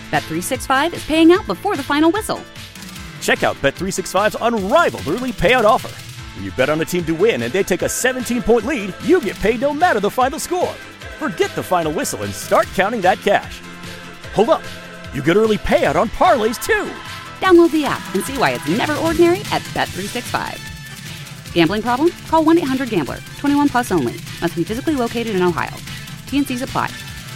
Bet365 is paying out before the final whistle. Check out Bet365's unrivaled early payout offer. When you bet on a team to win and they take a 17-point lead, you get paid no matter the final score. Forget the final whistle and start counting that cash. Hold up. You get early payout on parlays, too. Download the app and see why it's never ordinary at Bet365. Gambling problem? Call 1-800-GAMBLER. 21 plus only. Must be physically located in Ohio. T&Cs apply.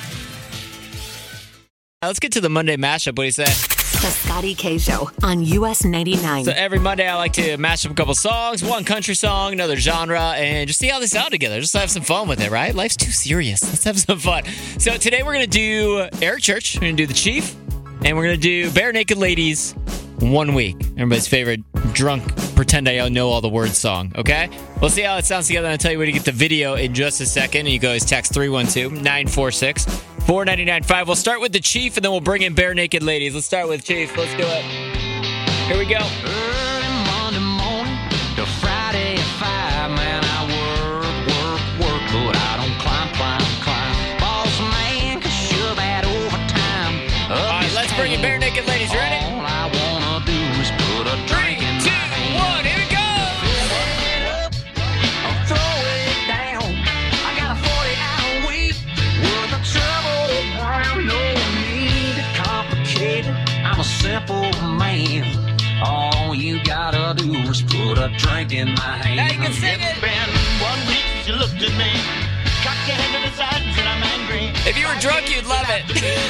Let's get to the Monday mashup. What do you say? The Scotty K Show on US 99. So every Monday I like to mash up a couple songs, one country song, another genre, and just see how they sound together. Just have some fun with it, right? Life's too serious. Let's have some fun. So today we're going to do Eric Church, we're going to do The Chief, and we're going to do Bare Naked Ladies 1 Week. Everybody's favorite drunk, pretend I know all the words song, okay? We'll see how it sounds together, and I'll tell you where to get the video in just a second. And you can always text 312-946-4995. We'll start with The Chief, and then we'll bring in Bare Naked Ladies. Let's start with Chief. Let's do it. Here we go. Early Monday morning to Friday at 5, man, I work, but I don't climb. Boss man can shove that overtime. All right, let's bring in Bare Naked Ladies. You ready? All I wanna do is put a drink in 3, 2, my hand. 1, here we go. Fill it up, I'll throw it down. I got a 40-hour week worth of trouble. No need to complicate it. I'm a simple man. All you gotta do is put a drink in my hand. Now you can sing it. It's been 1 week since you looked at me. Cock your head to the side and said I'm angry. If you were drunk, you'd love it.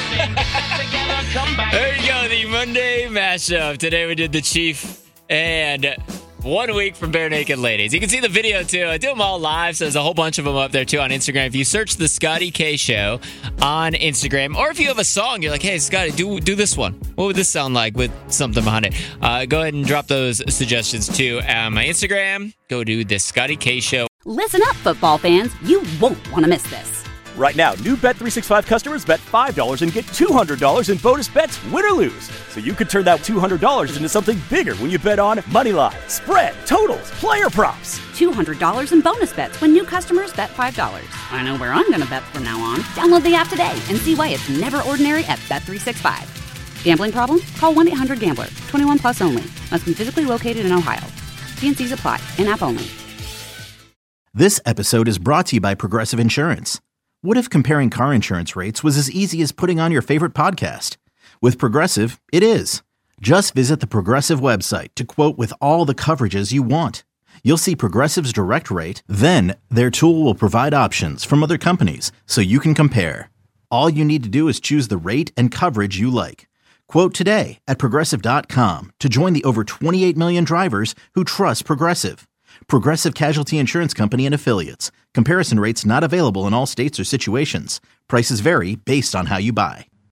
There you go, the Monday mashup. Today we did The Chief and 1 Week from Bare Naked Ladies. You can see the video, too. I do them all live, so there's a whole bunch of them up there, too, on Instagram. If you search The Scotty K Show on Instagram, or if you have a song, you're like, hey, Scotty, do this one. What would this sound like with something behind it? Go ahead and drop those suggestions, too, on my Instagram. Go to The Scotty K Show. Listen up, football fans. You won't want to miss this. Right now, new Bet365 customers bet $5 and get $200 in bonus bets, win or lose. So you could turn that $200 into something bigger when you bet on money line, spread, totals, player props. $200 in bonus bets when new customers bet $5. I know where I'm going to bet from now on. Download the app today and see why it's never ordinary at Bet365. Gambling problem? Call 1-800-GAMBLER. 21 plus only. Must be physically located in Ohio. T&Cs apply. In-app only. This episode is brought to you by Progressive Insurance. What if comparing car insurance rates was as easy as putting on your favorite podcast? With Progressive, it is. Just visit the Progressive website to quote with all the coverages you want. You'll see Progressive's direct rate, then their tool will provide options from other companies so you can compare. All you need to do is choose the rate and coverage you like. Quote today at Progressive.com to join the over 28 million drivers who trust Progressive. Progressive Casualty Insurance Company and Affiliates. Comparison rates not available in all states or situations. Prices vary based on how you buy.